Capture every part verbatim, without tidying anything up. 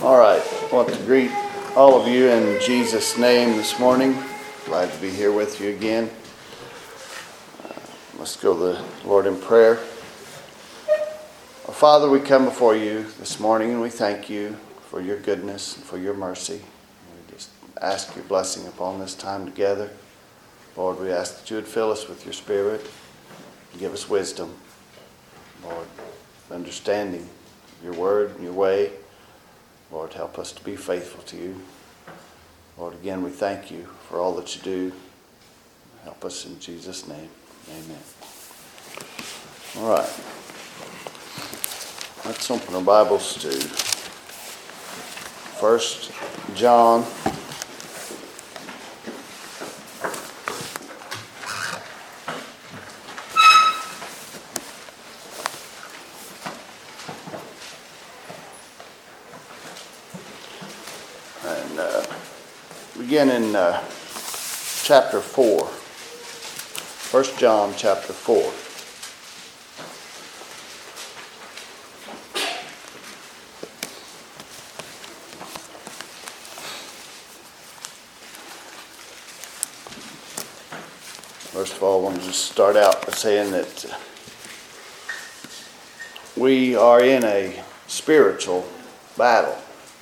All right, I want to greet all of you in Jesus' name this morning. Glad to be here with you again. Uh, let's go to the Lord in prayer. Our Father, we come before you this morning and we thank you for your goodness and for your mercy. We just ask your blessing upon this time together. Lord, we ask that you would fill us with your Spirit and give us wisdom. Lord, understanding of your word and your way. Lord, help us to be faithful to you. Lord, again, we thank you for all that you do. Help us in Jesus' name. Amen. All right. Let's open our Bibles to First John. And uh, begin in uh, chapter four. First John chapter four. First of all, I want to just start out by saying that we are in a spiritual battle.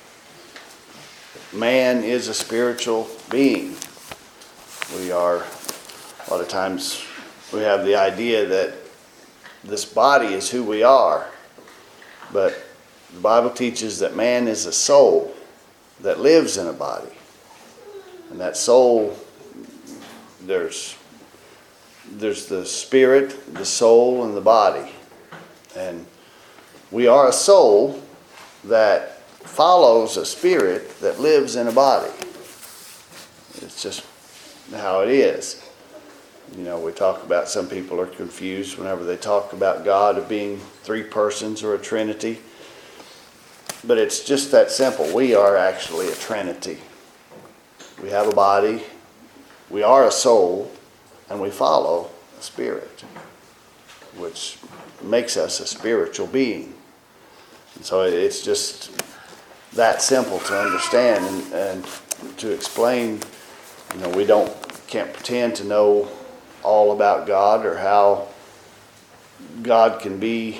Man is a spiritual being. We are, a lot of times, we have the idea that this body is who we are. But the Bible teaches that man is a soul that lives in a body. And that soul, there's, there's the spirit, the soul, and the body. And we are a soul that follows a spirit that lives in a body. It's just how it is. You know, we talk about, some people are confused whenever they talk about God of being three persons or a trinity. But it's just that simple. We are actually a trinity. We have a body, we are a soul, and we follow a spirit, which makes us a spiritual being. And so it's just that simple to understand and, and to explain. You know, we don't can't pretend to know all about God or how God can be.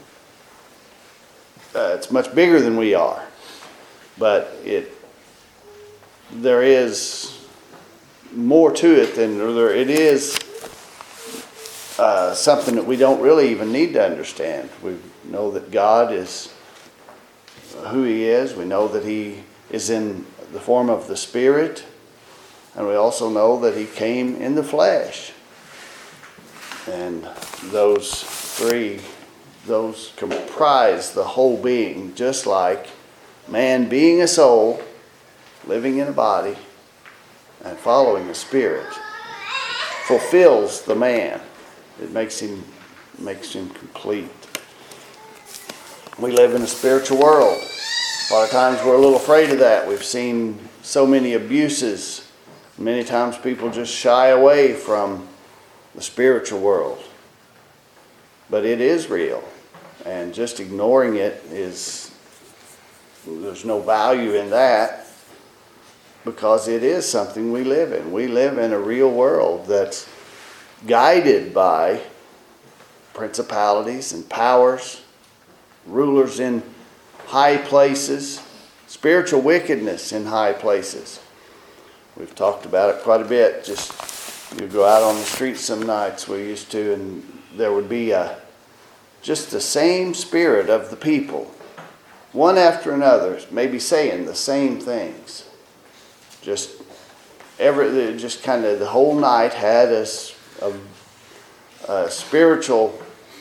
Uh, it's much bigger than we are, but it there is more to it than or there. It is uh, something that we don't really even need to understand. We know that God is who he is. We know that he is in the form of the Spirit. And we also know that he came in the flesh. And those three, those comprise the whole being, just like man being a soul, living in a body, and following a spirit, fulfills the man. It makes him, makes him complete. We live in a spiritual world. A lot of times we're a little afraid of that. We've seen so many abuses. Many times people just shy away from the spiritual world. But it is real. And just ignoring it is, there's no value in that, because it is something we live in. We live in a real world that's guided by principalities and powers, rulers in high places, spiritual wickedness in high places. We've talked about it quite a bit. Just you go out on the streets some nights we used to, and there would be a just the same spirit of the people, one after another, maybe saying the same things. Just every, just kind of the whole night had a, a, a spiritual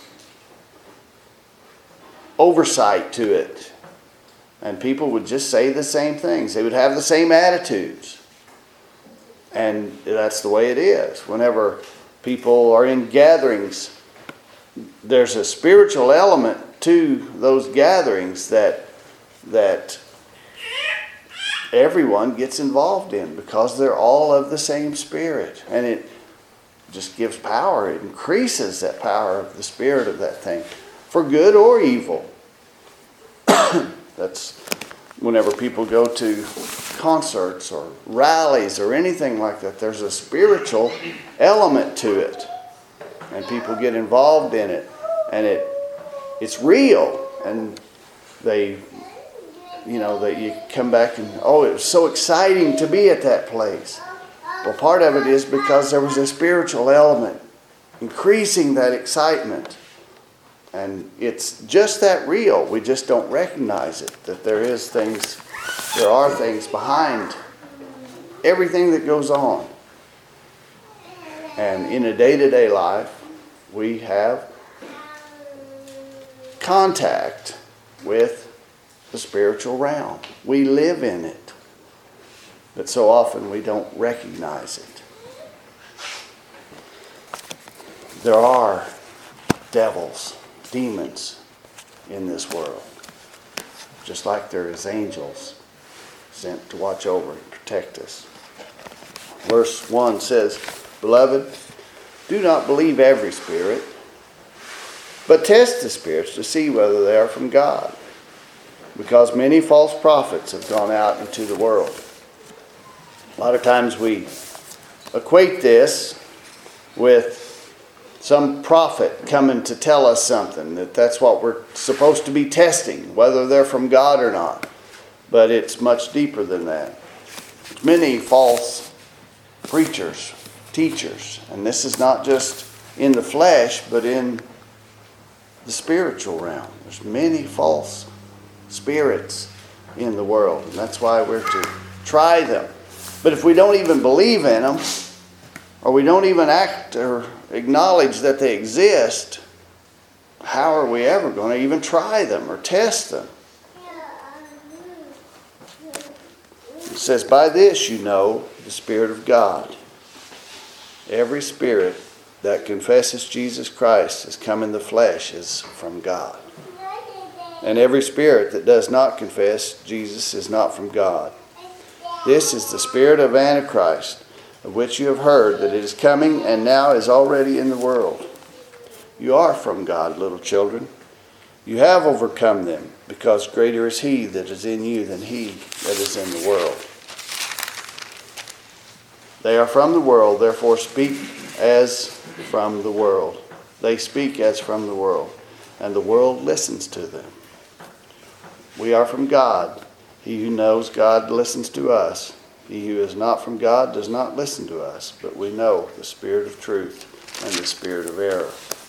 oversight to it. And people would just say the same things. They would have the same attitudes. And that's the way it is. Whenever people are in gatherings, there's a spiritual element to those gatherings that that everyone gets involved in, because they're all of the same spirit. And it just gives power. It increases that power of the spirit of that thing, for good or evil. That's whenever people go to concerts or rallies or anything like that, there's a spiritual element to it. And people get involved in it. And it it's real. And they, you know, that you come back and, oh, it was so exciting to be at that place. Well, part of it is because there was a spiritual element increasing that excitement. And it's just that real. We just don't recognize it. That there is things, there are things behind everything that goes on. And in a day-to-day life, we have contact with the spiritual realm. We live in it. But so often we don't recognize it. There are devils, demons in this world. Just like there is angels sent to watch over and protect us. Verse one says, "Beloved, do not believe every spirit, but test the spirits to see whether they are from God. Because many false prophets have gone out into the world." A lot of times we equate this with some prophet coming to tell us something, that that's what we're supposed to be testing, whether they're from God or not. But it's much deeper than that. There's many false preachers, teachers, and this is not just in the flesh, but in the spiritual realm. There's many false spirits in the world, and that's why we're to try them. But if we don't even believe in them, or we don't even act or acknowledge that they exist, how are we ever going to even try them or test them? It says, "By this you know the Spirit of God. Every spirit that confesses Jesus Christ has come in the flesh is from God. And every spirit that does not confess Jesus is not from God. This is the spirit of Antichrist, of which you have heard that it is coming and now is already in the world. You are from God, little children. You have overcome them, because greater is He that is in you than he that is in the world. They are from the world, therefore speak as from the world. They speak as from the world, and the world listens to them. We are from God. He who knows God listens to us. He who is not from God does not listen to us, but we know the spirit of truth and the spirit of error."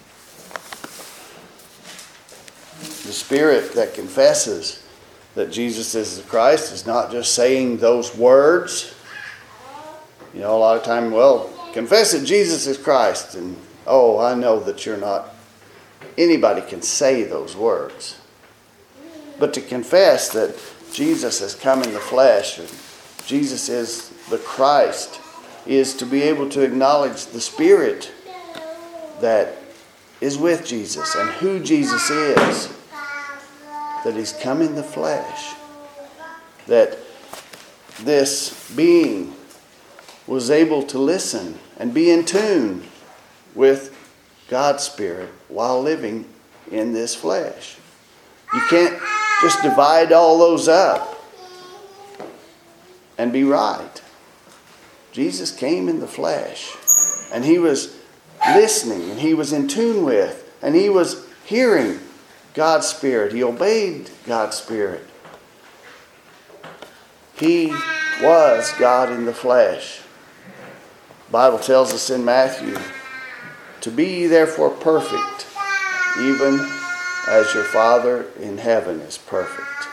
The spirit that confesses that Jesus is the Christ is not just saying those words. You know, a lot of time, well, confess that Jesus is Christ, and oh, I know that you're not. Anybody can say those words. But to confess that Jesus has come in the flesh, and Jesus is the Christ, is to be able to acknowledge the Spirit that is with Jesus and who Jesus is. That He's come in the flesh. That this being was able to listen and be in tune with God's Spirit while living in this flesh. You can't just divide all those up and be right. Jesus came in the flesh, and He was listening, and He was in tune with, and He was hearing God's Spirit. He obeyed God's Spirit. He was God in the flesh. The Bible tells us in Matthew, "To be ye therefore perfect, even as your Father in heaven is perfect."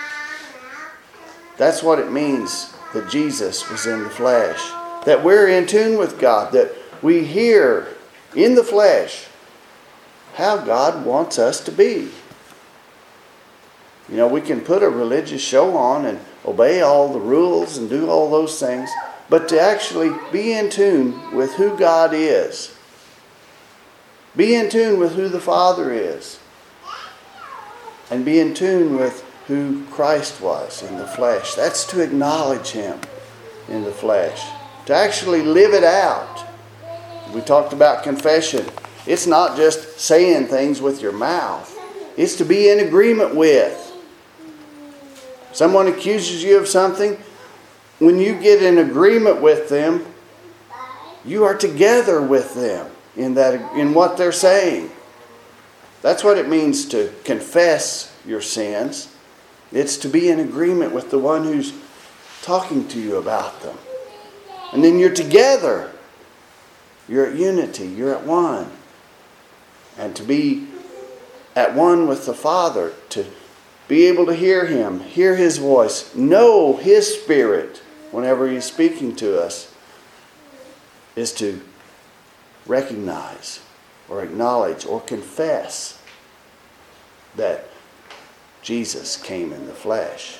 That's what it means that Jesus was in the flesh. That we're in tune with God. That we hear in the flesh how God wants us to be. You know, we can put a religious show on and obey all the rules and do all those things, but to actually be in tune with who God is. Be in tune with who the Father is. And be in tune with who Christ was in the flesh. That's to acknowledge Him in the flesh. To actually live it out. We talked about confession. It's not just saying things with your mouth. It's to be in agreement with. Someone accuses you of something. When you get in agreement with them, you are together with them in that, in what they're saying. That's what it means to confess your sins. It's to be in agreement with the one who's talking to you about them. And then you're together. You're at unity. You're at one. And to be at one with the Father, to be able to hear Him, hear His voice, know His Spirit whenever He's speaking to us, is to recognize or acknowledge or confess that Jesus came in the flesh.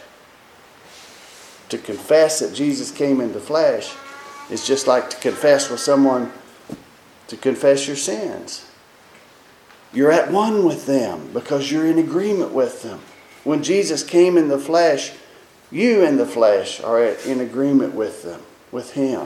To confess that Jesus came in the flesh is just like to confess with someone, to confess your sins. You're at one with them because you're in agreement with them. When Jesus came in the flesh, you in the flesh are in agreement with them, with Him.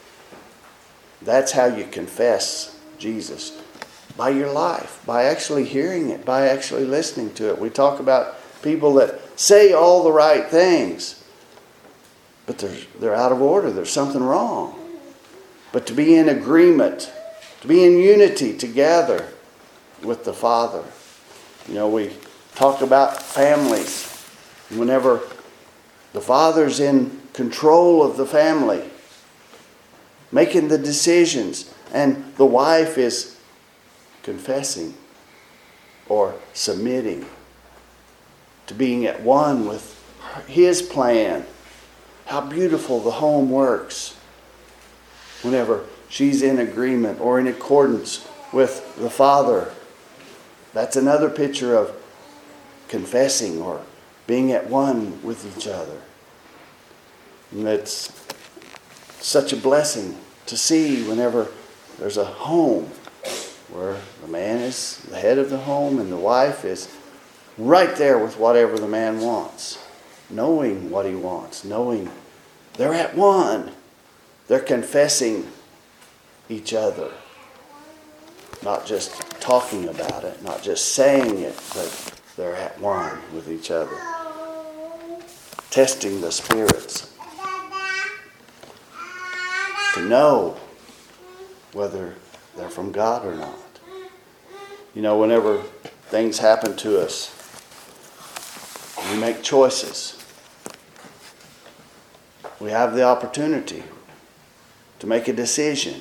That's how you confess Jesus. By your life, by actually hearing it, by actually listening to it. We talk about people that say all the right things, but they're, they're out of order. There's something wrong. But to be in agreement, to be in unity together with the Father. You know, we talk about families. Whenever the Father's in control of the family, making the decisions, and the wife is confessing or submitting to being at one with His plan. How beautiful the home works whenever she's in agreement or in accordance with the Father. That's another picture of confessing or being at one with each other. And it's such a blessing to see whenever there's a home where the man is the head of the home and the wife is right there with whatever the man wants, knowing what he wants, knowing they're at one. They're confessing each other. Not just talking about it, not just saying it, but they're at one with each other. Testing the spirits to know whether they're from God or not. You know, whenever things happen to us, we make choices. We have the opportunity to make a decision.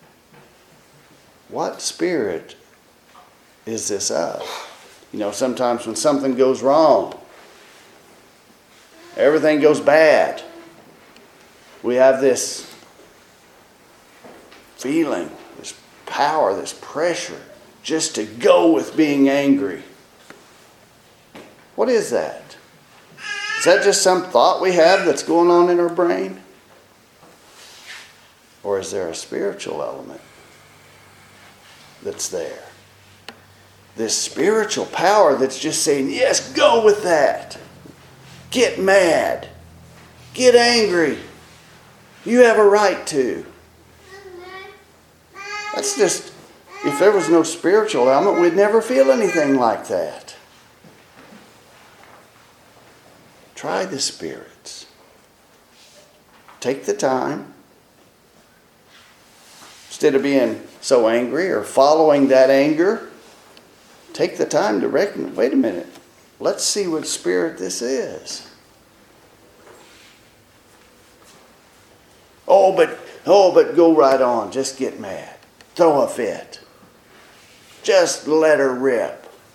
What spirit is this of? You know, sometimes when something goes wrong, everything goes bad, we have this feeling, this power, this pressure just to go with being angry. What is that? Is that just some thought we have that's going on in our brain? Or is there a spiritual element that's there? This spiritual power that's just saying, yes, go with that. Get mad. Get angry. You have a right to. That's just, if there was no spiritual element, we'd never feel anything like that. Try the spirits. Take the time. Instead of being so angry or following that anger, take the time to reckon, wait a minute, let's see what spirit this is. Oh, but, oh, but go right on. Just get mad. Throw a fit. Just let her rip.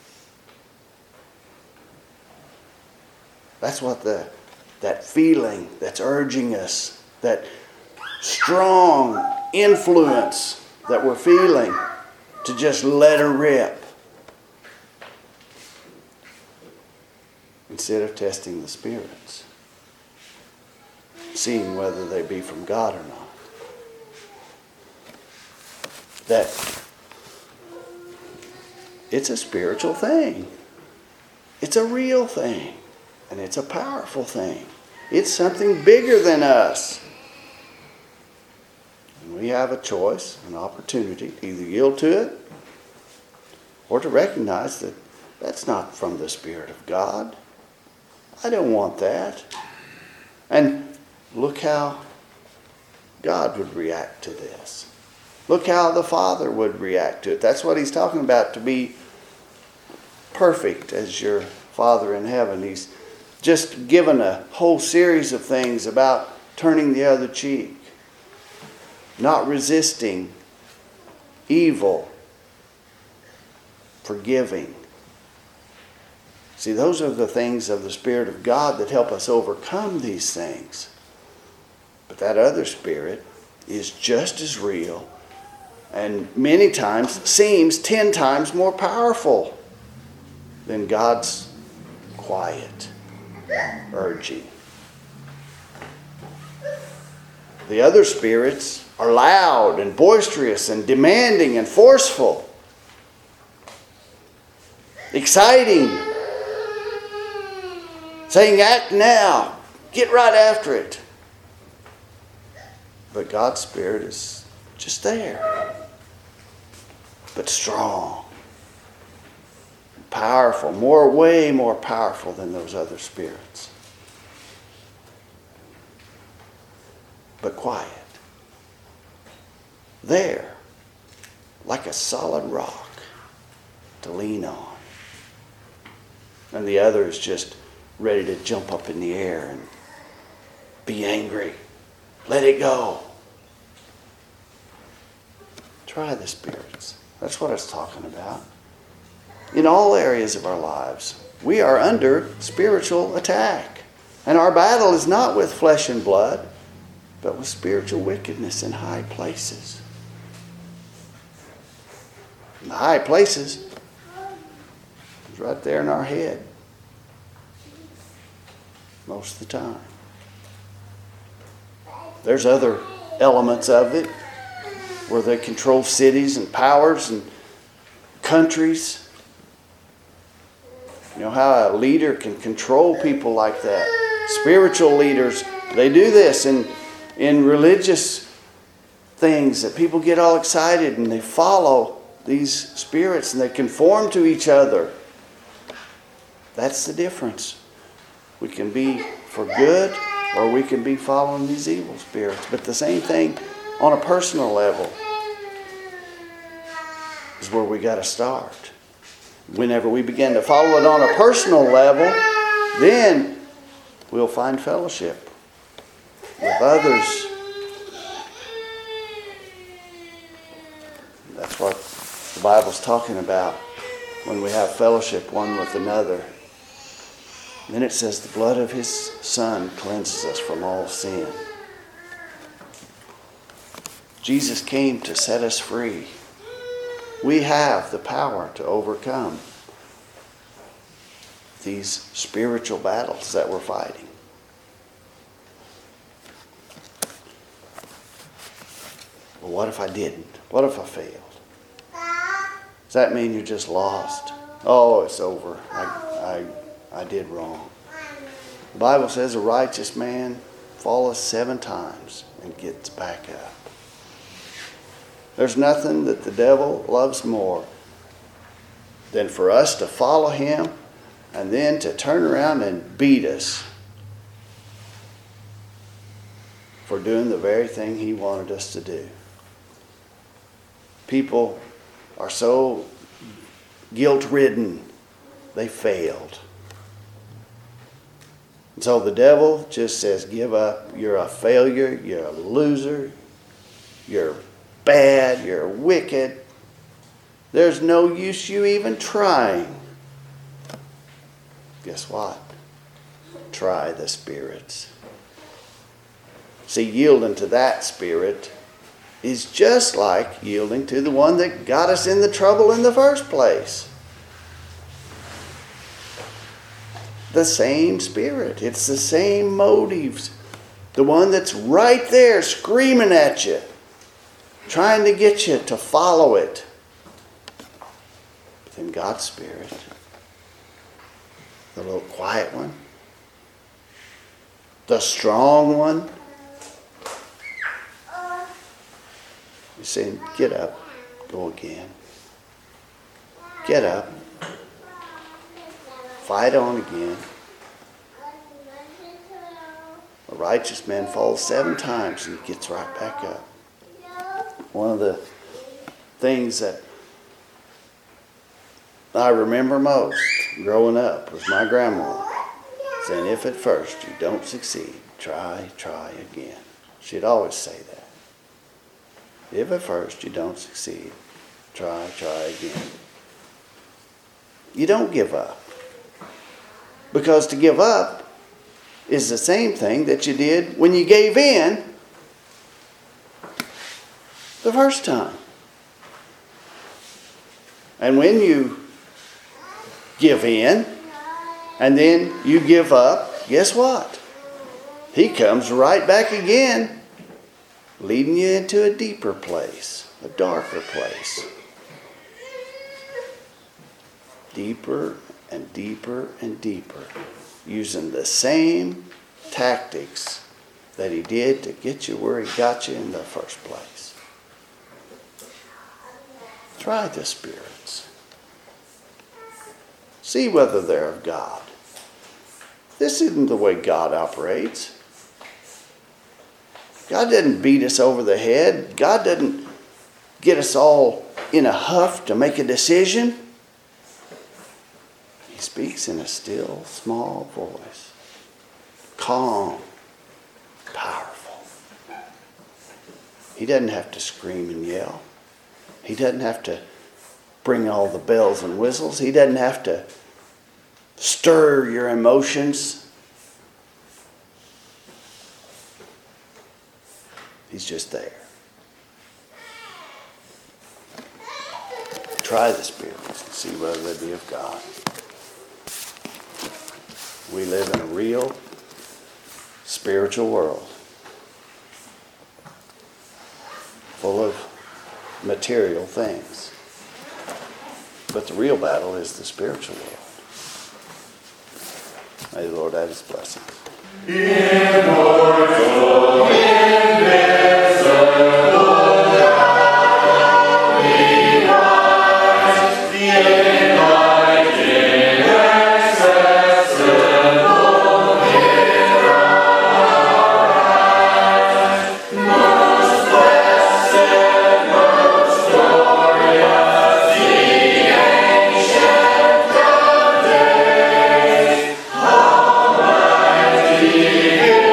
That's what the that feeling that's urging us, that strong influence that we're feeling to just let her rip. Instead of testing the spirits, seeing whether they be from God or not. That it's a spiritual thing. It's a real thing. And it's a powerful thing. It's something bigger than us. And we have a choice, an opportunity to either yield to it or to recognize that that's not from the Spirit of God. I don't want that. And look how God would react to this. Look how the Father would react to it. That's what he's talking about, to be perfect as your Father in heaven. He's just given a whole series of things about turning the other cheek, not resisting evil, forgiving. See, those are the things of the Spirit of God that help us overcome these things. But that other spirit is just as real and many times seems ten times more powerful than God's quiet urging. The other spirits are loud and boisterous and demanding and forceful, exciting, saying, act now, get right after it. But God's Spirit is just there, but strong, powerful, more, way more powerful than those other spirits. But quiet. There, like a solid rock to lean on. And the other is just ready to jump up in the air and be angry. Let it go. Try the spirits. That's what it's talking about. In all areas of our lives, we are under spiritual attack. And our battle is not with flesh and blood, but with spiritual wickedness in high places. And the high places is right there in our head most of the time. There's other elements of it where they control cities and powers and countries. You know how a leader can control people like that. Spiritual leaders, they do this in, in religious things, that people get all excited and they follow these spirits and they conform to each other. That's the difference. We can be for good, or we can be following these evil spirits. But the same thing on a personal level is where we got to start. Whenever we begin to follow it on a personal level, then we'll find fellowship with others. That's what the Bible's talking about when we have fellowship one with another. Then it says the blood of his Son cleanses us from all sin. Jesus came to set us free. We have the power to overcome these spiritual battles that we're fighting. Well, what if I didn't? What if I failed? Does that mean you're just lost? Oh, it's over. I, I, I did wrong. The Bible says a righteous man falleth seven times and gets back up. There's nothing that the devil loves more than for us to follow him and then to turn around and beat us for doing the very thing he wanted us to do. People are so guilt-ridden, they failed. And so the devil just says, give up. You're a failure. You're a loser. You're bad. You're wicked. There's no use you even trying. Guess what? Try the spirits. See, yielding to that spirit is just like yielding to the one that got us in the trouble in the first place. The same spirit. It's the same motives. The one that's right there screaming at you, trying to get you to follow it. But then God's Spirit, the little quiet one, the strong one, he's saying, get up, go again. Get up. Fight on again. A righteous man falls seven times and gets right back up. One of the things that I remember most growing up was my grandma saying, if at first you don't succeed, try, try again. She'd always say that. If at first you don't succeed, try, try again. You don't give up. Because to give up is the same thing that you did when you gave in the first time. And when you give in and then you give up, guess what? He comes right back again, leading you into a deeper place, a darker place. Deeper and deeper and deeper, using the same tactics that he did to get you where he got you in the first place. Try the spirits. See whether they're of God. This isn't the way God operates. God doesn't beat us over the head. God doesn't get us all in a huff to make a decision. He speaks in a still, small voice. Calm, powerful. He doesn't have to scream and yell. He doesn't have to bring all the bells and whistles. He doesn't have to stir your emotions. He's just there. Try the spirits and see whether they be of God. We live in a real spiritual world full of material things. But the real battle is the spiritual world. May the Lord add his blessings. Immortal, invisible. Yeah.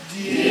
Dear